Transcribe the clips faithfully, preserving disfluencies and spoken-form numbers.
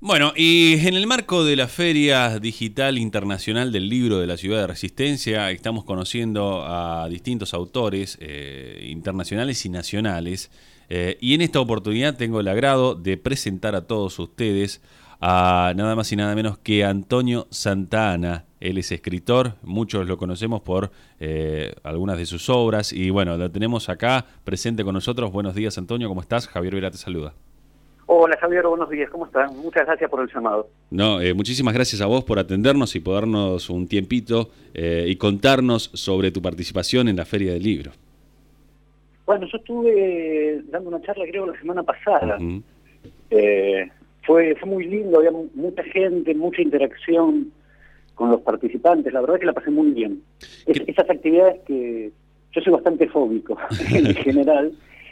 Bueno, y en el marco de la Feria Digital Internacional del Libro de la Ciudad de Resistencia, estamos conociendo a distintos autores eh, internacionales y nacionales, eh, y en esta oportunidad tengo el agrado de presentar a todos ustedes a nada más y nada menos que Antonio Santana. Él es escritor, muchos lo conocemos por eh, algunas de sus obras, y bueno, lo tenemos acá presente con nosotros. Buenos días, Antonio, ¿cómo estás? Javier Vera te saluda. Hola Javier, buenos días, ¿cómo están? Muchas gracias por el llamado. No, eh, muchísimas gracias a vos por atendernos y por darnos un tiempito eh, y contarnos sobre tu participación en la Feria del Libro. Bueno, yo estuve dando una charla creo la semana pasada. Uh-huh. eh, fue, fue muy lindo, había mucha gente, mucha interacción con los participantes, la verdad que la pasé muy bien. Es, esas actividades que yo soy bastante fóbico en general,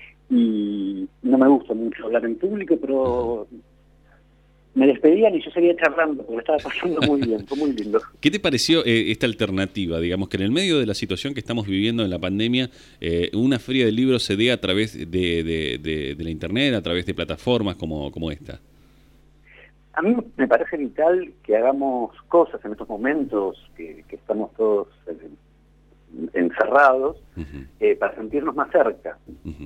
y no me gusta mucho hablar en público, pero me despedían y yo seguía charlando porque estaba pasando muy bien, fue muy lindo. ¿Qué te pareció eh, esta alternativa? Digamos que en el medio de la situación que estamos viviendo en la pandemia, eh, una feria de libros se dé a través de, de, de, de la internet, a través de plataformas como, como esta. A mí me parece vital que hagamos cosas en estos momentos que, que estamos todos eh, encerrados, uh-huh. eh, para sentirnos más cerca. Uh-huh.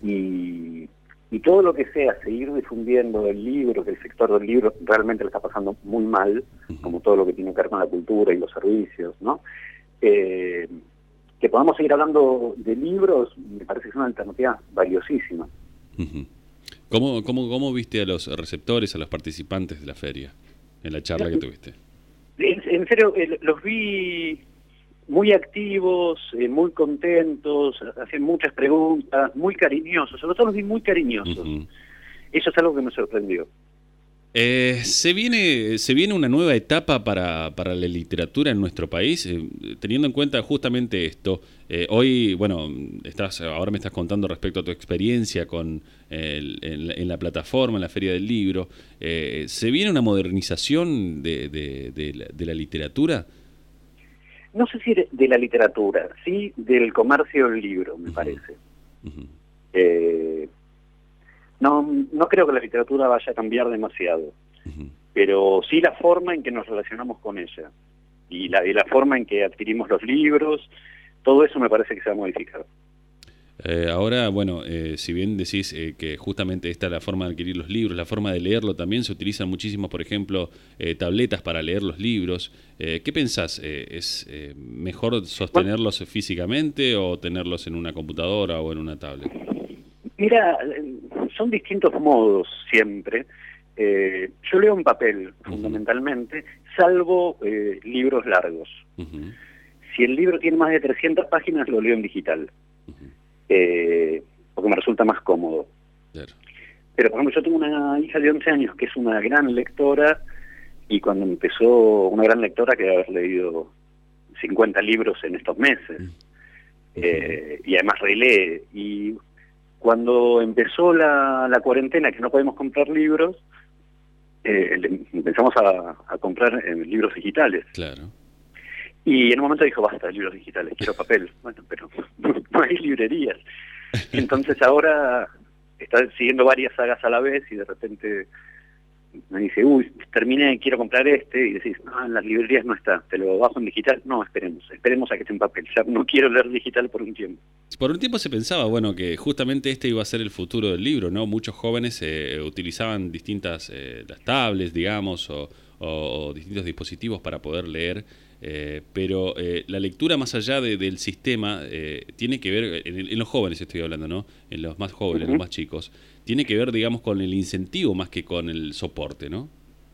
Y, y todo lo que sea seguir difundiendo el libro, que el sector del libro realmente le está pasando muy mal, uh-huh. como todo lo que tiene que ver con la cultura y los servicios, ¿no? Eh, que podamos seguir hablando de libros, me parece que es una alternativa valiosísima. Uh-huh. ¿Cómo, cómo, ¿Cómo viste a los receptores, a los participantes de la feria, en la charla que tuviste? En, en serio, eh, los vi muy activos, eh, muy contentos, hacen muchas preguntas, muy cariñosos, sobre todo los vi muy cariñosos. Uh-huh. Eso es algo que me sorprendió. Eh, ¿se viene se viene una nueva etapa para, para la literatura en nuestro país? Eh, teniendo en cuenta justamente esto, eh, hoy, bueno, estás ahora me estás contando respecto a tu experiencia con el, en, en la plataforma, en la Feria del Libro. Eh, ¿Se viene una modernización de, de, de, la, de la literatura? No sé si de la literatura, sí del comercio del libro, me uh-huh. parece. Uh-huh. Eh, no, no creo que la literatura vaya a cambiar demasiado, uh-huh. pero sí la forma en que nos relacionamos con ella y la, y la forma en que adquirimos los libros, todo eso me parece que se va a modificar. Eh, ahora, bueno, eh, si bien decís eh, que justamente esta es la forma de adquirir los libros, la forma de leerlo también, se utilizan muchísimo, por ejemplo, eh, tabletas para leer los libros. Eh, ¿Qué pensás? Eh, ¿Es eh, mejor sostenerlos bueno, físicamente o tenerlos en una computadora o en una tablet? Mira, son distintos modos siempre. Eh, yo leo en papel, uh-huh. fundamentalmente, salvo eh, libros largos. Uh-huh. Si el libro tiene más de trescientas páginas, lo leo en digital. Uh-huh. Eh, porque me resulta más cómodo. Claro. Pero, por ejemplo, yo tengo una hija de once años que es una gran lectora, y cuando empezó, una gran lectora que debe haber leído cincuenta libros en estos meses, uh-huh. eh, y además relee. Y cuando empezó la, la cuarentena, que no podemos comprar libros, eh, empezamos a, a comprar eh, libros digitales. Claro. Y en un momento dijo, basta de libros digitales, quiero papel. Bueno, pero no, no hay librerías. Entonces ahora está siguiendo varias sagas a la vez y de repente me dice, uy, terminé, quiero comprar este. Y decís, no, en las librerías no está, te lo bajo en digital. No, esperemos, esperemos a que esté en papel. Ya no quiero leer digital por un tiempo. Por un tiempo se pensaba, bueno, que justamente este iba a ser el futuro del libro, ¿no? Muchos jóvenes eh, utilizaban distintas, eh, las tablets, digamos, o, o, o distintos dispositivos para poder leer. Eh, pero eh, la lectura más allá de, del sistema eh, tiene que ver, en, en los jóvenes estoy hablando, ¿no? En los más jóvenes, uh-huh. los más chicos, tiene que ver, digamos, con el incentivo más que con el soporte, ¿no?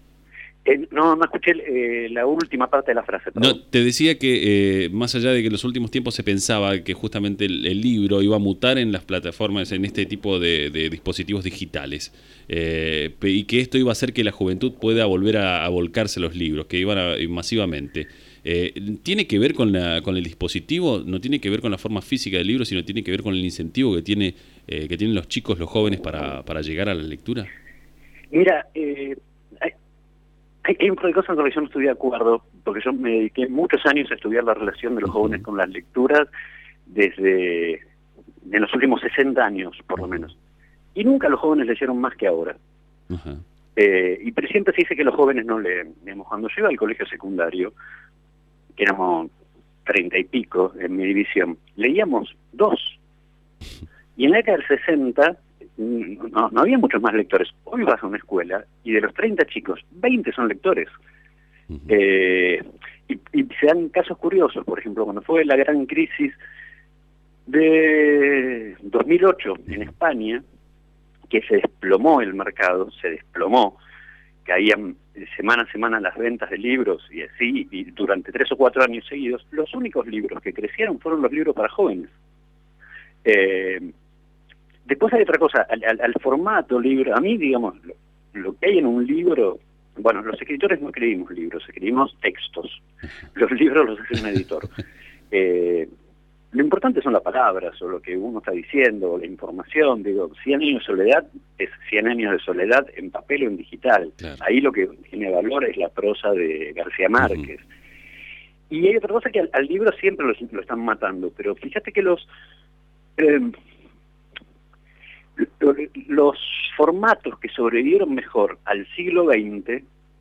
Eh, no, no escuché eh, la última parte de la frase. Perdón. No, te decía que eh, más allá de que en los últimos tiempos se pensaba que justamente el, el libro iba a mutar en las plataformas, en este tipo de, de dispositivos digitales, eh, y que esto iba a hacer que la juventud pueda volver a, a volcarse los libros, que iban a, masivamente. Eh, ¿Tiene que ver con, la, con el dispositivo? ¿No tiene que ver con la forma física del libro, sino tiene que ver con el incentivo que tiene eh, que tienen los chicos, los jóvenes, para, para llegar a la lectura? Mira, eh, hay, hay un par de cosas en las que yo no estoy de acuerdo, porque yo me dediqué muchos años a estudiar la relación de los jóvenes con las lecturas desde en los últimos sesenta años, por lo menos. Y nunca los jóvenes leyeron más que ahora. Uh-huh. Eh, y pero siempre se dice que los jóvenes no leen. Digamos, cuando yo iba al colegio secundario, que éramos treinta y pico en mi división, leíamos dos. Y en la década del sesenta no, no había muchos más lectores. Hoy vas a una escuela y de los treinta chicos, veinte son lectores. Uh-huh. eh, y, y se dan casos curiosos. Por ejemplo, cuando fue la gran crisis de dos mil ocho en España, que se desplomó el mercado, se desplomó, caían semana a semana las ventas de libros y así, y durante tres o cuatro años seguidos, los únicos libros que crecieron fueron los libros para jóvenes. Eh, después hay otra cosa, al, al, al formato libro, a mí, digamos, lo, lo que hay en un libro, bueno, los escritores no escribimos libros, escribimos textos, los libros los hace un editor. Eh, Lo importante son las palabras, o lo que uno está diciendo, o la información. Digo, cien años de soledad es cien años de soledad en papel o en digital. Claro. Ahí lo que tiene valor es la prosa de García Márquez. Uh-huh. Y hay otra cosa que al, al libro siempre lo, lo están matando, pero fíjate que los eh, los formatos que sobrevivieron mejor al siglo veinte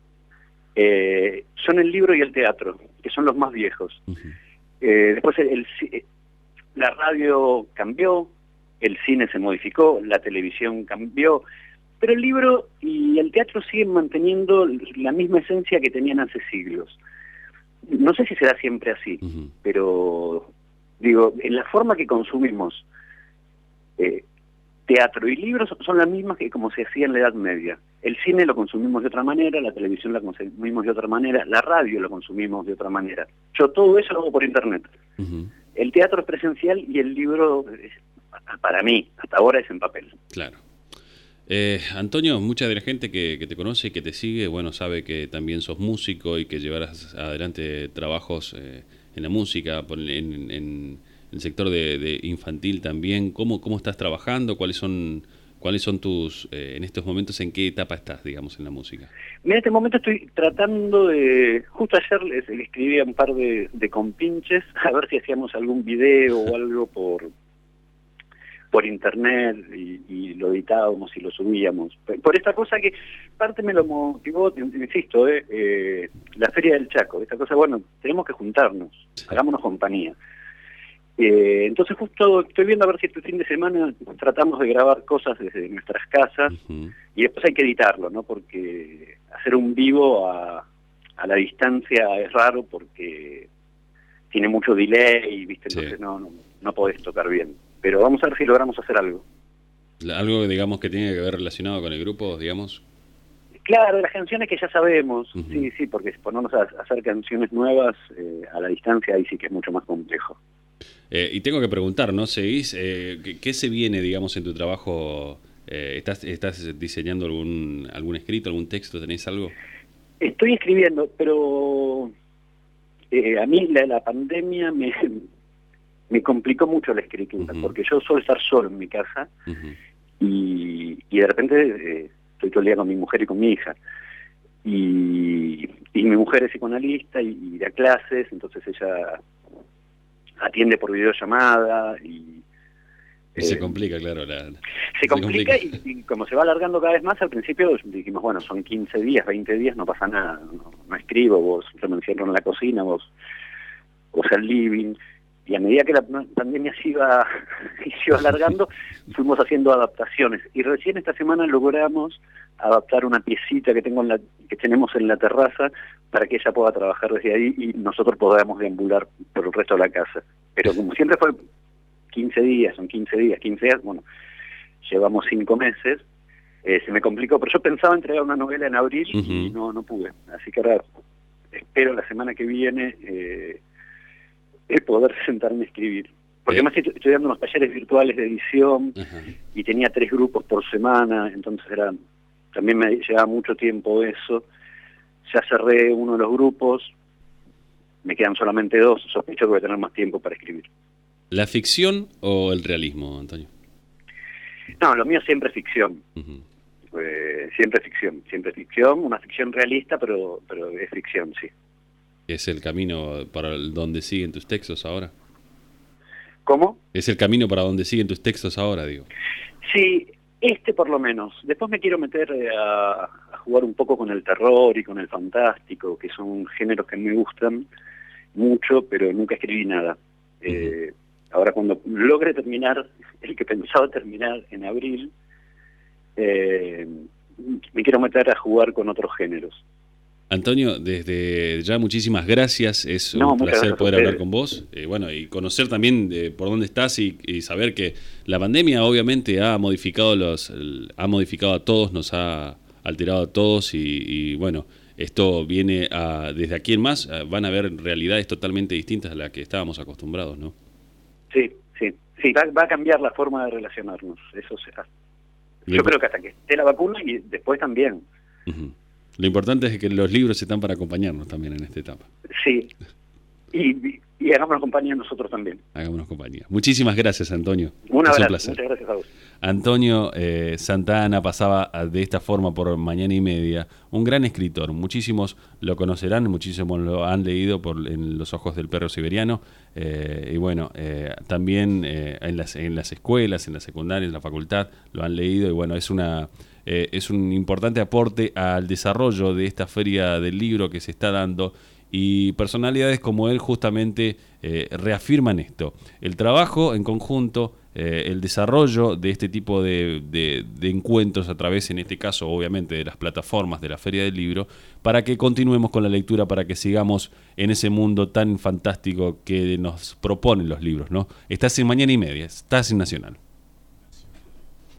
eh, son el libro y el teatro, que son los más viejos. Uh-huh. Eh, después el, el la radio cambió, el cine se modificó, la televisión cambió, pero el libro y el teatro siguen manteniendo la misma esencia que tenían hace siglos. No sé si será siempre así, uh-huh. pero digo, en la forma que consumimos eh, teatro y libros son las mismas que como se hacía en la Edad Media. El cine lo consumimos de otra manera, la televisión la consumimos de otra manera, la radio lo consumimos de otra manera. Yo todo eso lo hago por internet. Uh-huh. El teatro es presencial y el libro, para mí, hasta ahora es en papel. Claro. Eh, Antonio, mucha de la gente que, que te conoce y que te sigue, bueno, sabe que también sos músico y que llevarás adelante trabajos eh, en la música, en, en el sector de, de infantil también. ¿Cómo, cómo estás trabajando? ¿Cuáles son cuáles son tus, eh, en estos momentos, en qué etapa estás, digamos, en la música? En este momento estoy tratando de, justo ayer les, les escribí a un par de, de compinches, a ver si hacíamos algún video o algo por por internet y, y lo editábamos y lo subíamos. Por esta cosa que parte me lo motivó, insisto, eh, eh, la Feria del Chaco, esta cosa, bueno, tenemos que juntarnos, sí. Hagámonos compañía. Eh, entonces justo estoy viendo a ver si este fin de semana tratamos de grabar cosas desde nuestras casas uh-huh. y después hay que editarlo, ¿no? Porque hacer un vivo a, a la distancia es raro porque tiene mucho delay, ¿viste? Entonces sí. no, no, no podés tocar bien. Pero vamos a ver si logramos hacer algo. Algo, digamos, que tiene que ver relacionado con el grupo, digamos. Claro, las canciones que ya sabemos, uh-huh. sí, sí, porque ponernos a hacer canciones nuevas eh, a la distancia ahí sí que es mucho más complejo. Eh, y tengo que preguntar, ¿no? ¿Seguís? Eh, ¿qué, ¿Qué se viene, digamos, en tu trabajo? Eh, ¿estás, ¿Estás diseñando algún algún escrito, algún texto? ¿Tenés algo? Estoy escribiendo, pero eh, a mí la, la pandemia me, me complicó mucho la escritura, uh-huh. porque yo suelo estar solo en mi casa uh-huh. y, y de repente eh, estoy todo el día con mi mujer y con mi hija. Y, y mi mujer es psicoanalista y, y da clases, entonces ella atiende por videollamada y... y eh, se complica, claro. La, se, se complica, complica. Y, y como se va alargando cada vez más, al principio dijimos, bueno, son quince días, veinte días, no pasa nada, no, no escribo, vos yo me encierro en la cocina, vos, vos al living, y a medida que la pandemia se iba, se iba alargando, fuimos haciendo adaptaciones, y recién esta semana logramos adaptar una piecita que tengo en la, que tenemos en la terraza para que ella pueda trabajar desde ahí y nosotros podamos deambular por el resto de la casa. Pero como siempre fue quince días, son quince días, quince días, bueno, llevamos cinco meses, eh, se me complicó, pero yo pensaba entregar una novela en abril uh-huh. y no no pude. Así que ahora espero la semana que viene eh, poder sentarme a escribir. Porque además estoy, estoy dando unos talleres virtuales de edición uh-huh. y tenía tres grupos por semana, entonces era también me llevaba mucho tiempo eso. Ya cerré uno de los grupos, me quedan solamente dos, sospecho que voy a tener más tiempo para escribir. ¿La ficción o el realismo, Antonio? No, lo mío siempre es ficción. Uh-huh. Eh, siempre es ficción, siempre es ficción, una ficción realista, pero pero es ficción, sí. ¿Es el camino para donde siguen tus textos ahora? ¿Cómo? ¿Es el camino para donde siguen tus textos ahora, digo? Sí, este por lo menos. Después me quiero meter a, a jugar un poco con el terror y con el fantástico, que son géneros que me gustan mucho, pero nunca escribí nada. Uh-huh. Eh, ahora cuando logre terminar el que pensaba terminar en abril, eh, me quiero meter a jugar con otros géneros. Antonio, desde ya muchísimas gracias, es no, un placer poder hablar ustedes. con vos, eh, bueno, y conocer también de por dónde estás y, y saber que la pandemia obviamente ha modificado los, ha modificado a todos, nos ha alterado a todos y, y bueno, esto viene a, desde aquí en más, van a haber realidades totalmente distintas a las que estábamos acostumbrados, ¿no? Sí, sí, sí, va, va a cambiar la forma de relacionarnos, eso será. Yo Lo creo que hasta que esté la vacuna y después también. Uh-huh. Lo importante es que los libros están para acompañarnos también en esta etapa. Sí, y, y hagámonos compañía nosotros también. Hagámonos compañía. Muchísimas gracias, Antonio. Un abrazo, un placer. Muchas gracias a vos. Antonio eh, Santana pasaba de esta forma por Mañana y Media, un gran escritor, muchísimos lo conocerán, muchísimos lo han leído por en Los ojos del perro siberiano, eh, y bueno, eh, también eh, en, las, en las escuelas, en la secundaria, en la facultad, lo han leído, y bueno, es una eh, es un importante aporte al desarrollo de esta feria del libro que se está dando, y personalidades como él justamente eh, reafirman esto, el trabajo en conjunto, eh, el desarrollo de este tipo de, de, de encuentros a través, en este caso obviamente, de las plataformas de la Feria del Libro, para que continuemos con la lectura, para que sigamos en ese mundo tan fantástico que nos proponen los libros, ¿no? Estás en Mañana y Media, estás en Nacional.